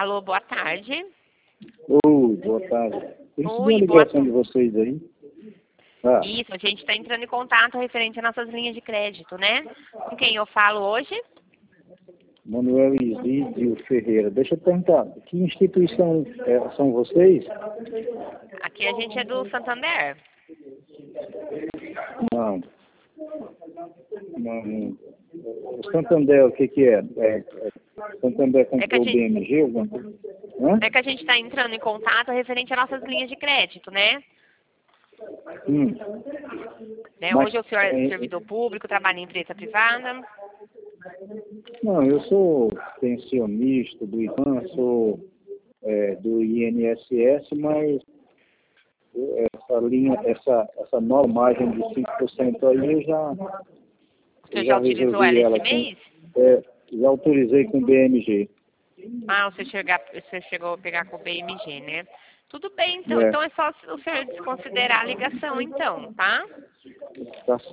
Alô, boa tarde. Oi, boa tarde. Eu recebi uma Oi, ligação de vocês aí. Ah, Isso, a gente está entrando em contato referente às nossas linhas de crédito, né? Com quem eu falo hoje? Manuel Isídio Ferreira. Deixa eu perguntar, que instituição são vocês? Aqui a gente é do Santander. Não. Não. O Santander, o que que é? Santander comprou o BMG? Alguma coisa? Hã? É que a gente está entrando em contato referente às nossas linhas de crédito, né? Mas, Hoje o senhor é servidor público, trabalha em empresa privada. não, eu sou pensionista do IBAN, sou do INSS, mas essa linha, essa nova margem de 5% aí O senhor já utilizou resolvi ela esse ela mês? já autorizei com o BMG. Ah, você chegou a pegar com o BMG, né? Tudo bem, então. É. Então é só o senhor desconsiderar a ligação, então, tá? Tá